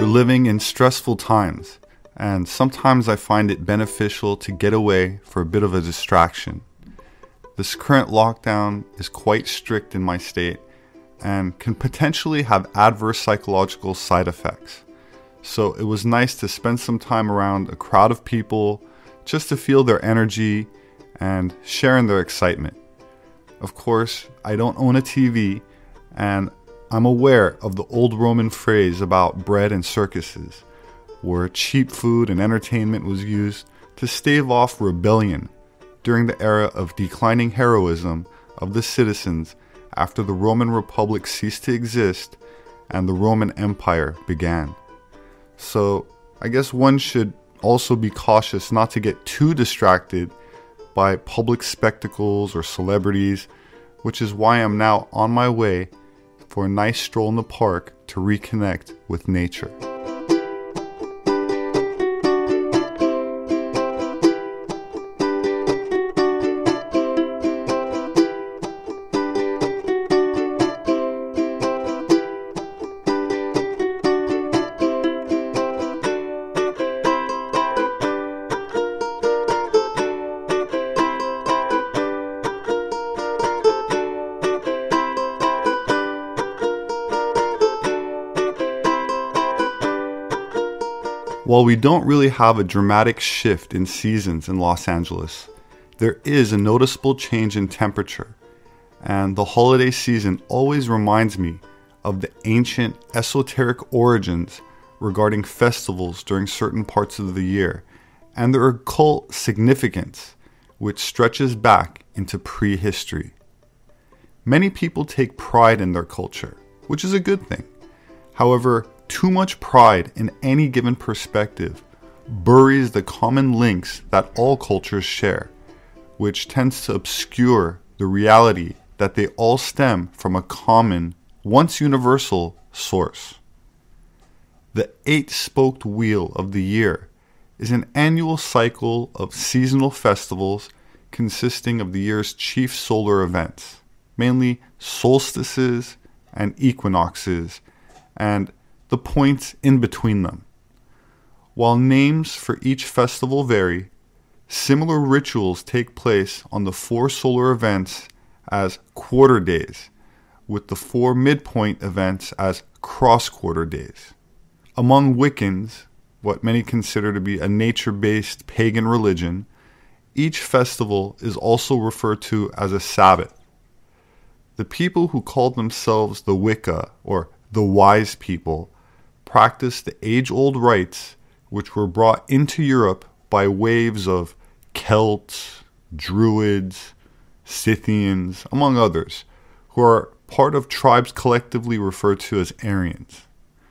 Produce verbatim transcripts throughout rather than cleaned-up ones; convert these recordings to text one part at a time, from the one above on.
We're living in stressful times, and sometimes I find it beneficial to get away for a bit of a distraction. This current lockdown is quite strict in my state and can potentially have adverse psychological side effects. So it was nice to spend some time around a crowd of people just to feel their energy and share in their excitement. Of course, I don't own a T V, and I'm aware of the old Roman phrase about bread and circuses, where cheap food and entertainment was used to stave off rebellion during the era of declining heroism of the citizens after the Roman Republic ceased to exist and the Roman Empire began. So I guess one should also be cautious not to get too distracted by public spectacles or celebrities, which is why I'm now on my way for a nice stroll in the park to reconnect with nature. While we don't really have a dramatic shift in seasons in Los Angeles, there is a noticeable change in temperature, and the holiday season always reminds me of the ancient esoteric origins regarding festivals during certain parts of the year and their occult significance, which stretches back into prehistory. Many people take pride in their culture, which is a good thing. However, too much pride in any given perspective buries the common links that all cultures share, which tends to obscure the reality that they all stem from a common, once universal, source. The eight-spoked wheel of the year is an annual cycle of seasonal festivals consisting of the year's chief solar events, mainly solstices and equinoxes, and the points in between them. While names for each festival vary, similar rituals take place on the four solar events as quarter days, with the four midpoint events as cross-quarter days. Among Wiccans, what many consider to be a nature-based pagan religion, each festival is also referred to as a Sabbath. The people who called themselves the Wicca, or the wise people, practiced the age-old rites which were brought into Europe by waves of Celts, Druids, Scythians, among others, who are part of tribes collectively referred to as Aryans.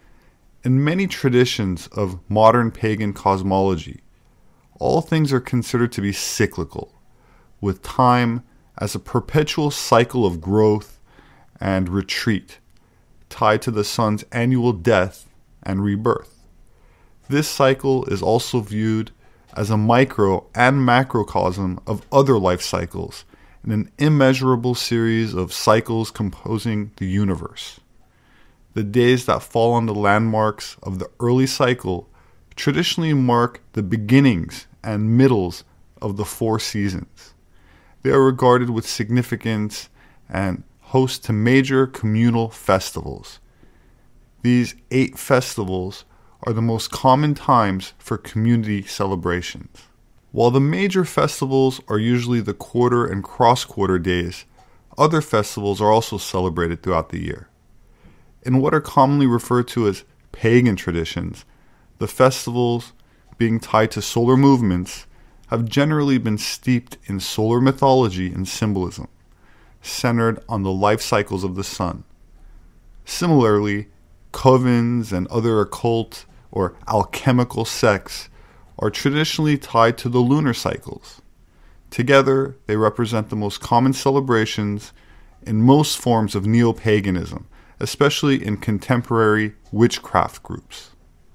In many traditions of modern pagan cosmology, all things are considered to be cyclical, with time as a perpetual cycle of growth and retreat, tied to the sun's annual death and rebirth. This cycle is also viewed as a micro and macrocosm of other life cycles in an immeasurable series of cycles composing the universe. The days that fall on the landmarks of the early cycle traditionally mark the beginnings and middles of the four seasons. They are regarded with significance and host to major communal festivals. These eight festivals are the most common times for community celebrations. While the major festivals are usually the quarter and cross-quarter days, other festivals are also celebrated throughout the year. In what are commonly referred to as pagan traditions, the festivals, being tied to solar movements, have generally been steeped in solar mythology and symbolism, centered on the life cycles of the sun. Similarly, covens and other occult or alchemical sects are traditionally tied to the lunar cycles. Together, they represent the most common celebrations in most forms of neo-paganism, especially in contemporary witchcraft groups.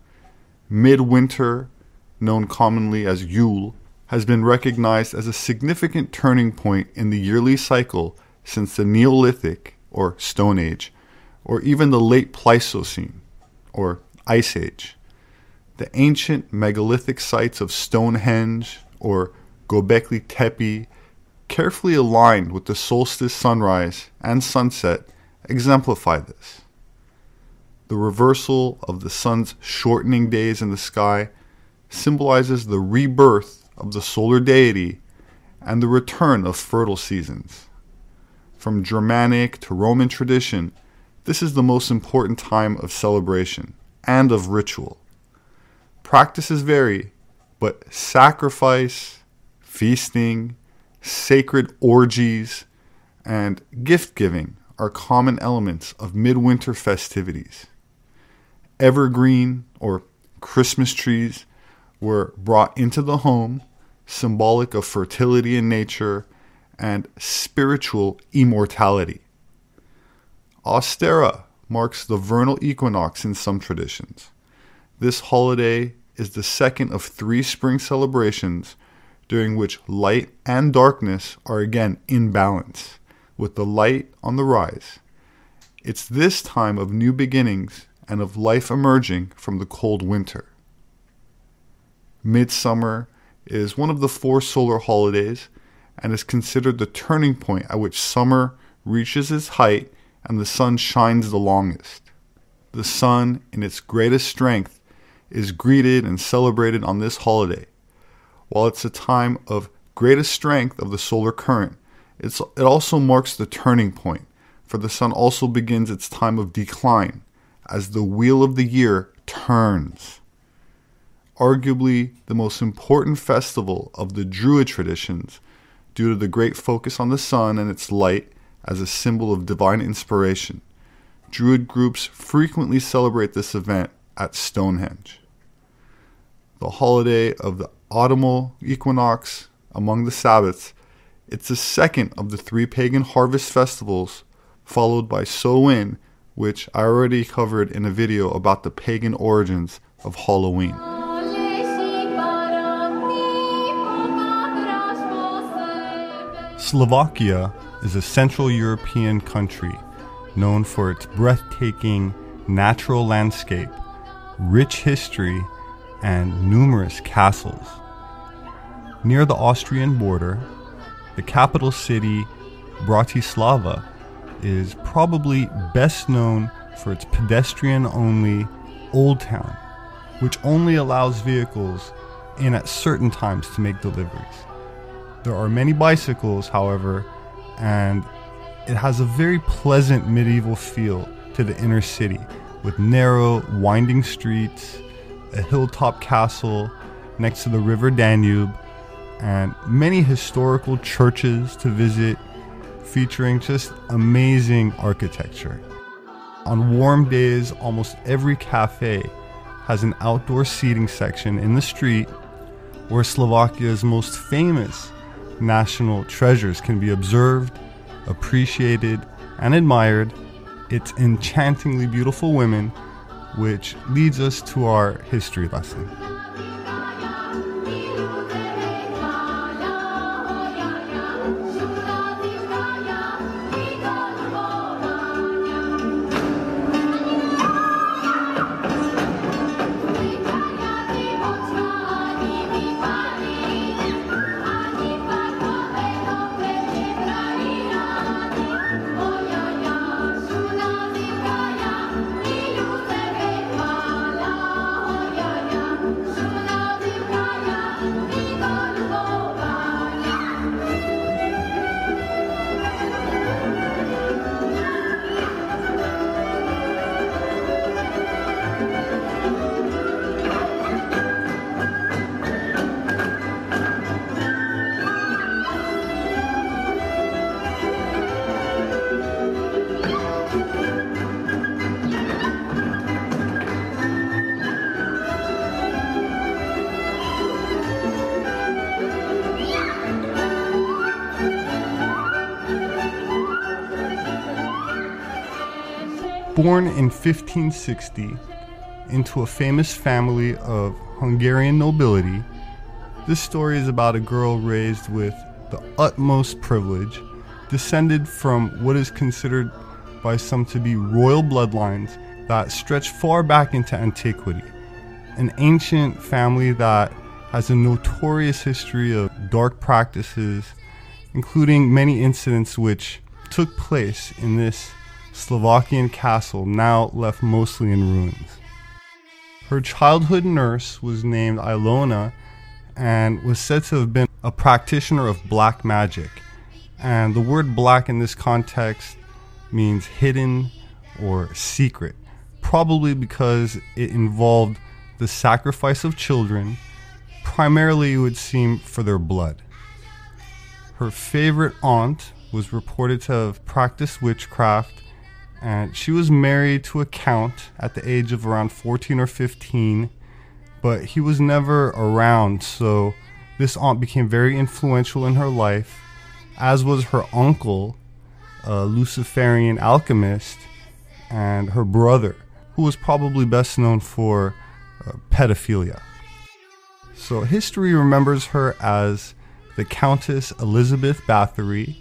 Midwinter, known commonly as Yule, has been recognized as a significant turning point in the yearly cycle since the Neolithic, or Stone Age, or even the late Pleistocene, or Ice Age. The ancient megalithic sites of Stonehenge or Göbekli Tepe, carefully aligned with the solstice sunrise and sunset, exemplify this. The reversal of the sun's shortening days in the sky symbolizes the rebirth of the solar deity and the return of fertile seasons. From Germanic to Roman tradition, this is the most important time of celebration and of ritual. Practices vary, but sacrifice, feasting, sacred orgies, and gift-giving are common elements of midwinter festivities. Evergreen or Christmas trees were brought into the home, symbolic of fertility in nature and spiritual immortality. Ostara marks the vernal equinox in some traditions. This holiday is the second of three spring celebrations during which light and darkness are again in balance, with the light on the rise. It's this time of new beginnings and of life emerging from the cold winter. Midsummer is one of the four solar holidays and is considered the turning point at which summer reaches its height and the sun shines the longest. The sun, in its greatest strength, is greeted and celebrated on this holiday. While it's a time of greatest strength of the solar current, it's, it also marks the turning point, for the sun also begins its time of decline as the wheel of the year turns. Arguably the most important festival of the Druid traditions, due to the great focus on the sun and its light as a symbol of divine inspiration, Druid groups frequently celebrate this event at Stonehenge. The holiday of the autumnal equinox among the Sabbats, it's the second of the three pagan harvest festivals, followed by Samhain, which I already covered in a video about the pagan origins of Halloween. Slovakia is a Central European country known for its breathtaking natural landscape, rich history, and numerous castles. Near the Austrian border, the capital city, Bratislava, is probably best known for its pedestrian-only Old Town, which only allows vehicles in at certain times to make deliveries. There are many bicycles, however, and it has a very pleasant medieval feel to the inner city, with narrow, winding streets, a hilltop castle next to the river Danube, and many historical churches to visit, featuring just amazing architecture. On warm days, almost every cafe has an outdoor seating section in the street where Slovakia's most famous national treasures can be observed, appreciated, and admired. Its enchantingly beautiful women, which leads us to our history lesson. Born in fifteen sixty into a famous family of Hungarian nobility, this story is about a girl raised with the utmost privilege, descended from what is considered by some to be royal bloodlines, that stretch far back into antiquity. An ancient family that has a notorious history of dark practices, including many incidents which took place in this Slovakian castle, now left mostly in ruins. Her childhood nurse was named Ilona and was said to have been a practitioner of black magic. And the word black in this context means hidden or secret, probably because it involved the sacrifice of children, primarily it would seem for their blood. Her favorite aunt was reported to have practiced witchcraft, and she was married to a count at the age of around fourteen or fifteen, but he was never around, so this aunt became very influential in her life, as was her uncle, a Luciferian alchemist, and her brother, who was probably best known for uh, pedophilia. So history remembers her as the Countess Elizabeth Bathory,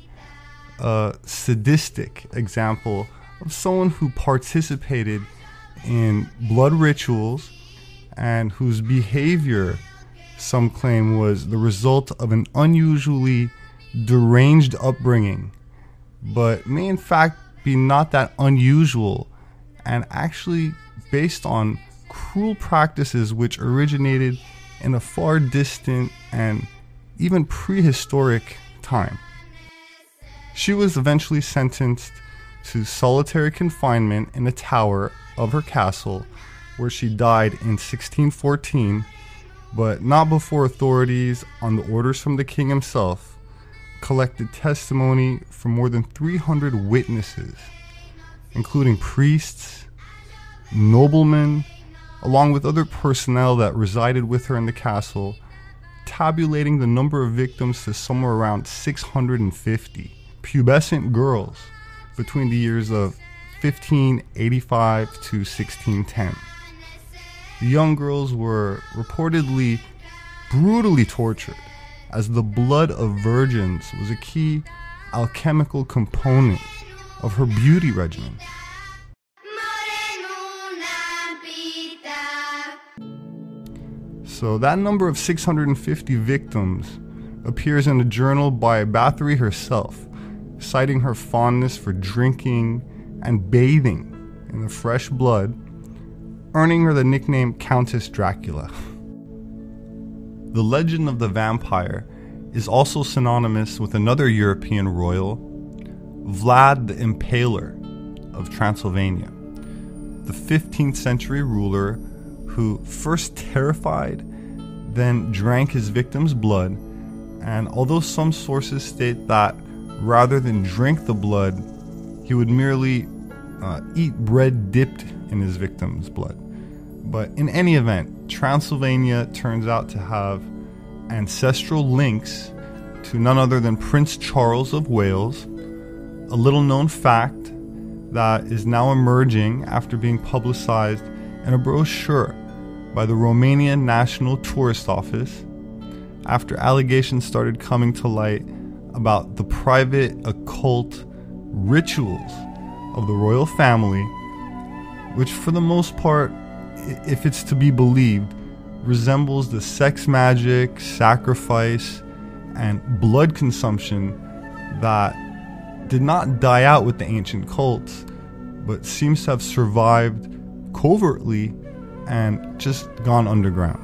a sadistic example of someone who participated in blood rituals and whose behavior, some claim, was the result of an unusually deranged upbringing, but may in fact be not that unusual and actually based on cruel practices which originated in a far distant and even prehistoric time. She was eventually sentenced to solitary confinement in a tower of her castle, where she died in sixteen fourteen, but not before authorities, on the orders from the king himself, collected testimony from more than three hundred witnesses, including priests, noblemen, along with other personnel that resided with her in the castle, tabulating the number of victims to somewhere around six hundred fifty pubescent girls between the years of fifteen eighty-five to sixteen ten. The young girls were reportedly brutally tortured, as the blood of virgins was a key alchemical component of her beauty regimen. So that number of six hundred fifty victims appears in a journal by Bathory herself, citing her fondness for drinking and bathing in the fresh blood, earning her the nickname Countess Dracula. The legend of the vampire is also synonymous with another European royal, Vlad the Impaler of Transylvania, the fifteenth century ruler who first terrified, then drank his victim's blood, and although some sources state that rather than drink the blood, he would merely uh, eat bread dipped in his victim's blood. But in any event, Transylvania turns out to have ancestral links to none other than Prince Charles of Wales, a little known fact that is now emerging after being publicized in a brochure by the Romanian National Tourist Office, after allegations started coming to light about the private occult rituals of the royal family, which for the most part, if it's to be believed, resembles the sex magic, sacrifice, and blood consumption that did not die out with the ancient cults, but seems to have survived covertly and just gone underground.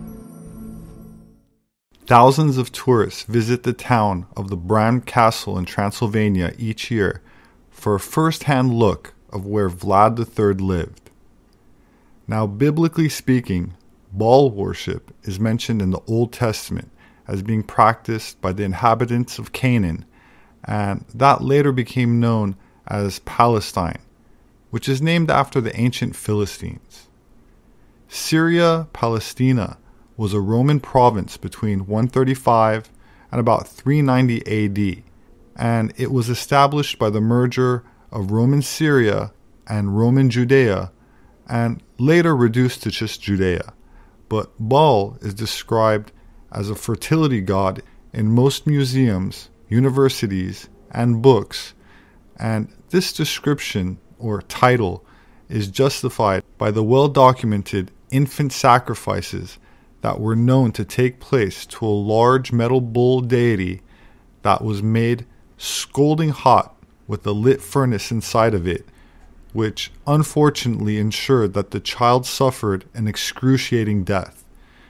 Thousands of tourists visit the town of the Bran Castle in Transylvania each year for a first-hand look of where Vlad the Third lived. Now, biblically speaking, Baal worship is mentioned in the Old Testament as being practiced by the inhabitants of Canaan, and that later became known as Palestine, which is named after the ancient Philistines. Syria Palestina was a Roman province between one thirty-five and about three ninety A D, and it was established by the merger of Roman Syria and Roman Judea, and later reduced to just Judea. But Baal is described as a fertility god in most museums, universities, and books, and this description or title is justified by the well-documented infant sacrifices that were known to take place to a large metal bull deity that was made scalding hot with a lit furnace inside of it, which unfortunately ensured that the child suffered an excruciating death.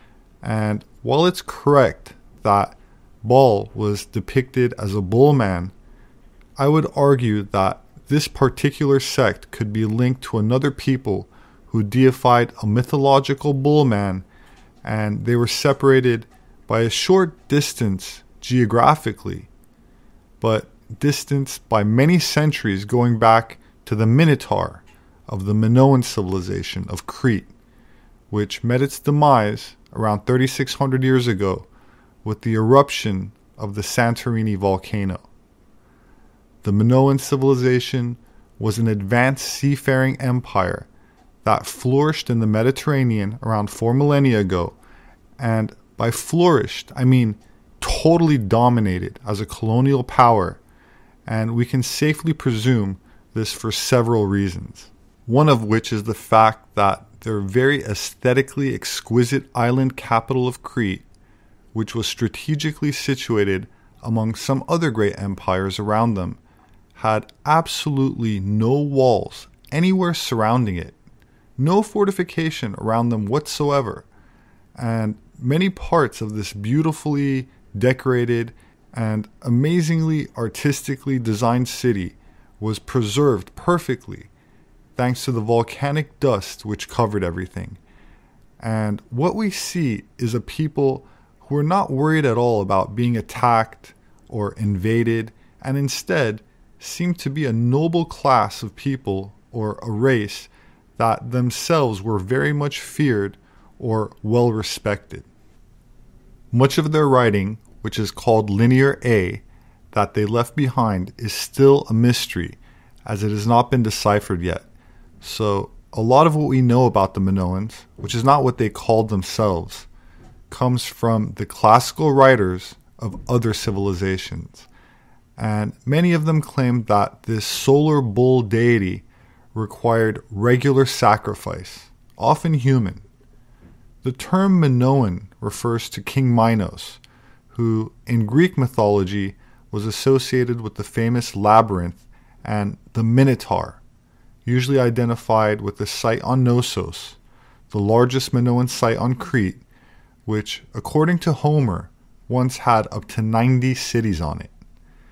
And while it's correct that Baal was depicted as a bull man, I would argue that this particular sect could be linked to another people who deified a mythological bull man, and they were separated by a short distance geographically, but distanced by many centuries going back to the Minotaur of the Minoan civilization of Crete, which met its demise around thirty-six hundred years ago with the eruption of the Santorini volcano. The Minoan civilization was an advanced seafaring empire that flourished in the Mediterranean around four millennia ago, and by flourished, I mean totally dominated as a colonial power, and we can safely presume this for several reasons. One of which is the fact that their very aesthetically exquisite island capital of Crete, which was strategically situated among some other great empires around them, had absolutely no walls anywhere surrounding it, no fortification around them whatsoever, and many parts of this beautifully decorated and amazingly artistically designed city was preserved perfectly thanks to the volcanic dust which covered everything. And what we see is a people who are not worried at all about being attacked or invaded, and instead seem to be a noble class of people or a race that themselves were very much feared or well respected. Much of their writing, which is called Linear A, that they left behind is still a mystery, as it has not been deciphered yet. So a lot of what we know about the Minoans, which is not what they called themselves, comes from the classical writers of other civilizations. And many of them claimed that this solar bull deity required regular sacrifice, often human. The term Minoan refers to King Minos, who in Greek mythology was associated with the famous labyrinth and the Minotaur, usually identified with the site on Knossos, the largest Minoan site on Crete, which, according to Homer, once had up to ninety cities on it.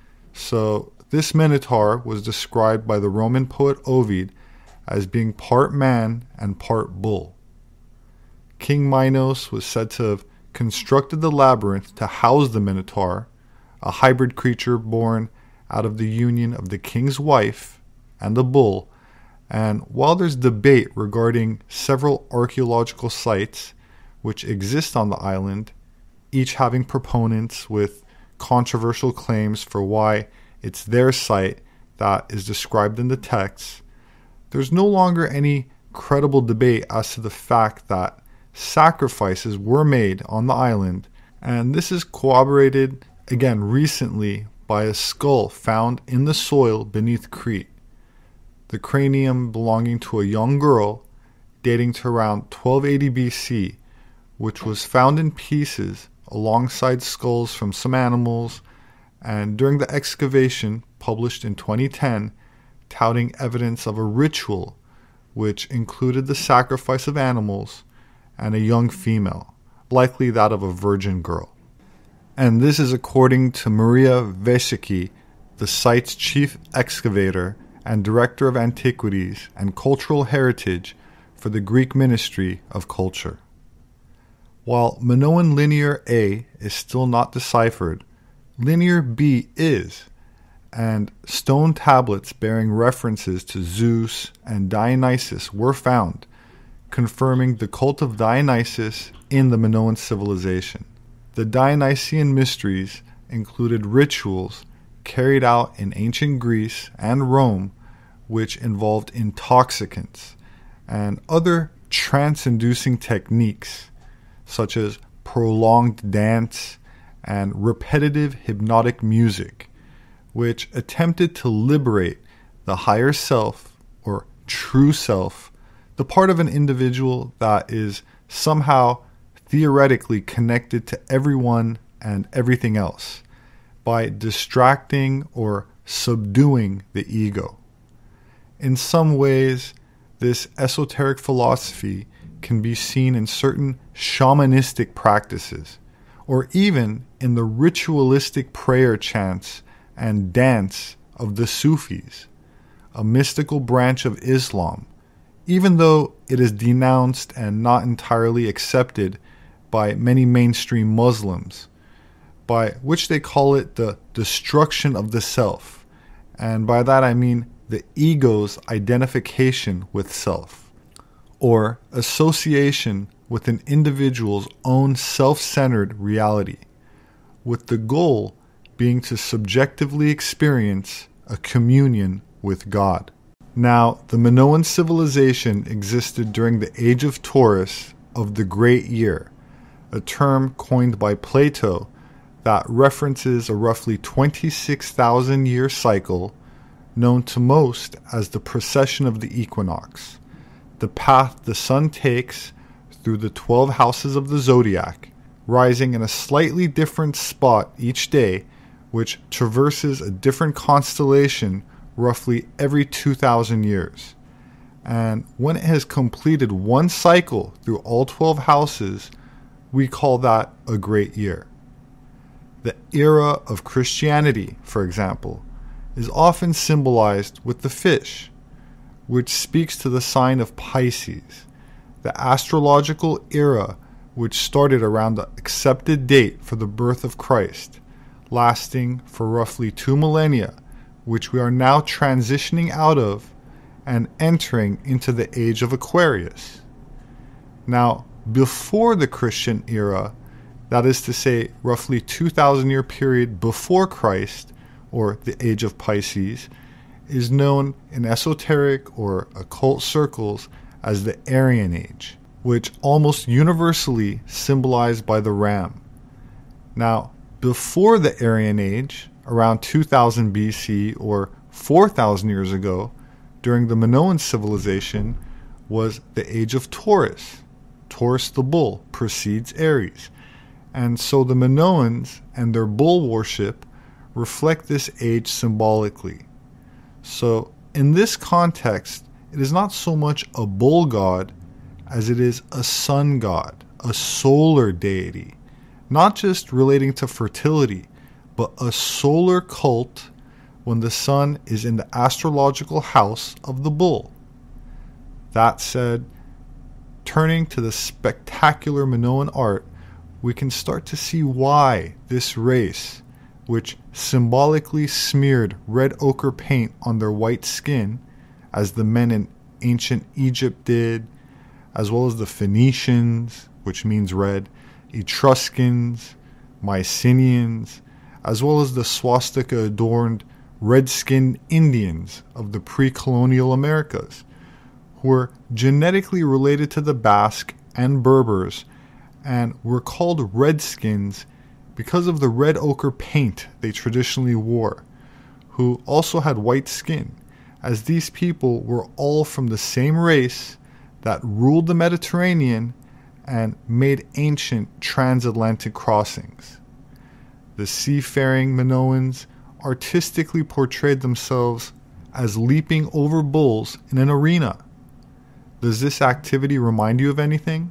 So this Minotaur was described by the Roman poet Ovid as being part man and part bull. King Minos was said to have constructed the labyrinth to house the Minotaur, a hybrid creature born out of the union of the king's wife and the bull. And while there's debate regarding several archaeological sites which exist on the island, each having proponents with controversial claims for why it's their site that is described in the text, there's no longer any credible debate as to the fact that sacrifices were made on the island, and this is corroborated again recently by a skull found in the soil beneath Crete. The cranium belonging to a young girl dating to around twelve eighty B C, which was found in pieces alongside skulls from some animals, and during the excavation published in twenty ten, touting evidence of a ritual which included the sacrifice of animals and a young female, likely that of a virgin girl. And this is according to Maria Vesicki, the site's chief excavator and director of antiquities and cultural heritage for the Greek Ministry of Culture. While Minoan Linear A is still not deciphered, Linear B is, and stone tablets bearing references to Zeus and Dionysus were found, confirming the cult of Dionysus in the Minoan civilization. The Dionysian mysteries included rituals carried out in ancient Greece and Rome, which involved intoxicants and other trance-inducing techniques, such as prolonged dance and repetitive hypnotic music, which attempted to liberate the higher self or true self, the part of an individual that is somehow theoretically connected to everyone and everything else, by distracting or subduing the ego. In some ways, this esoteric philosophy can be seen in certain shamanistic practices, or even in the ritualistic prayer chants and dance of the Sufis, a mystical branch of Islam, even though it is denounced and not entirely accepted by many mainstream Muslims, by which they call it the destruction of the self, and by that I mean the ego's identification with self, or association with an individual's own self-centered reality, with the goal being to subjectively experience a communion with God. Now, the Minoan civilization existed during the age of Taurus of the Great Year, a term coined by Plato that references a roughly twenty-six thousand year cycle known to most as the precession of the equinox, the path the sun takes through the twelve houses of the zodiac, rising in a slightly different spot each day, which traverses a different constellation roughly every two thousand years. And when it has completed one cycle through all twelve houses, we call that a great year. The era of Christianity, for example, is often symbolized with the fish, which speaks to the sign of Pisces, the astrological era which started around the accepted date for the birth of Christ, lasting for roughly two millennia, which we are now transitioning out of and entering into the age of Aquarius. Now, before the Christian era, that is to say roughly two thousand year period before Christ, or the age of Pisces, is known in esoteric or occult circles as the Aryan Age, which almost universally symbolized by the ram. Now, before the Aryan Age, around two thousand B C or four thousand years ago, during the Minoan civilization, was the age of Taurus. Taurus the bull precedes Aries. And so the Minoans and their bull worship reflect this age symbolically. So in this context, it is not so much a bull god as it is a sun god, a solar deity, not just relating to fertility, but a solar cult when the sun is in the astrological house of the bull. That said, turning to the spectacular Minoan art, we can start to see why this race, which symbolically smeared red ochre paint on their white skin, as the men in ancient Egypt did, as well as the Phoenicians, which means red, Etruscans, Mycenaeans, as well as the swastika-adorned red-skinned Indians of the pre-colonial Americas, who were genetically related to the Basque and Berbers and were called Redskins because of the red ochre paint they traditionally wore, who also had white skin, as these people were all from the same race that ruled the Mediterranean and made ancient transatlantic crossings. The seafaring Minoans artistically portrayed themselves as leaping over bulls in an arena. Does this activity remind you of anything?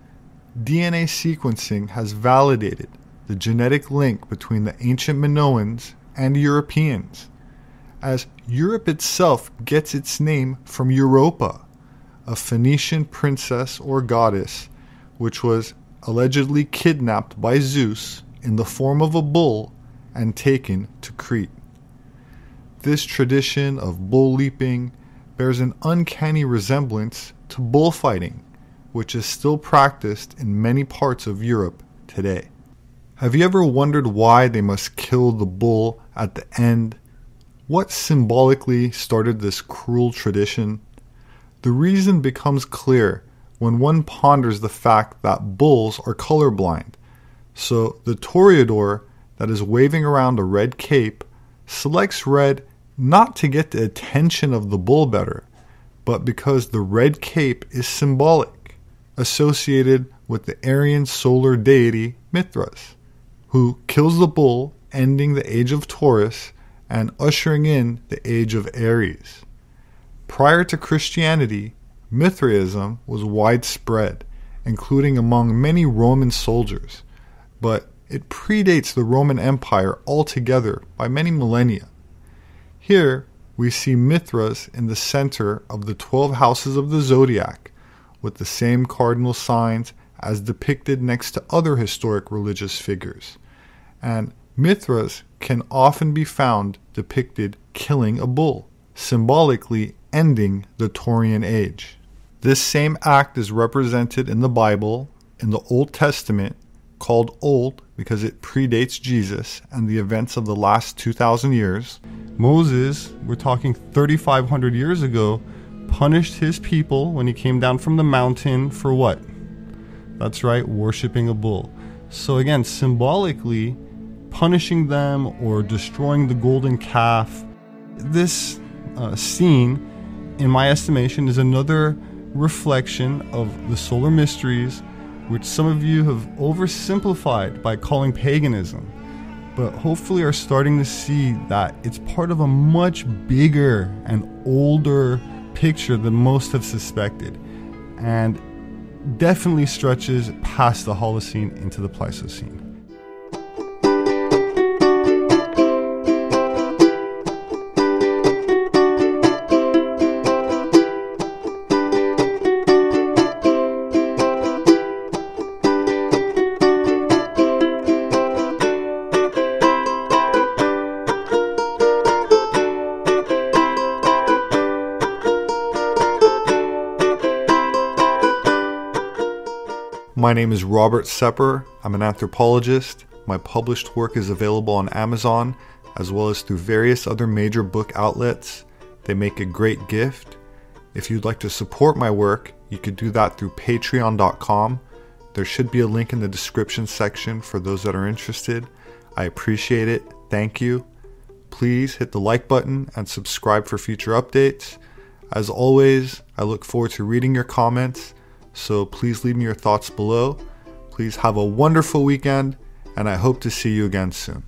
D N A sequencing has validated the genetic link between the ancient Minoans and Europeans, as Europe itself gets its name from Europa, a Phoenician princess or goddess which was allegedly kidnapped by Zeus in the form of a bull and taken to Crete. This tradition of bull leaping bears an uncanny resemblance to bullfighting, which is still practiced in many parts of Europe today. Have you ever wondered why they must kill the bull at the end? What symbolically started this cruel tradition? The reason becomes clear when one ponders the fact that bulls are colorblind. So the toreador that is waving around a red cape selects red not to get the attention of the bull better, but because the red cape is symbolic, associated with the Aryan solar deity Mithras, who kills the bull, ending the age of Taurus and ushering in the age of Aries. Prior to Christianity, Mithraism was widespread, including among many Roman soldiers, but it predates the Roman Empire altogether by many millennia. Here, we see Mithras in the center of the twelve houses of the zodiac, with the same cardinal signs as depicted next to other historic religious figures. And Mithras can often be found depicted killing a bull, symbolically ending the Taurian age. This same act is represented in the Bible, in the Old Testament, called Old because it predates Jesus and the events of the last two thousand years. Moses, we're talking thirty-five hundred years ago, punished his people when he came down from the mountain for what? That's right, worshiping a bull. So again, symbolically, punishing them or destroying the golden calf. This uh, scene, in my estimation, is another reflection of the solar mysteries, which some of you have oversimplified by calling paganism, but hopefully are starting to see that it's part of a much bigger and older picture than most have suspected, and definitely stretches past the Holocene into the Pleistocene. My name is Robert Sepper. I'm an anthropologist. My published work is available on Amazon, as well as through various other major book outlets. They make a great gift. If you'd like to support my work, you could do that through patreon dot com. There should be a link in the description section for those that are interested. I appreciate it. Thank you. Please hit the like button and subscribe for future updates. As always, I look forward to reading your comments. So please leave me your thoughts below. Please have a wonderful weekend, and I hope to see you again soon.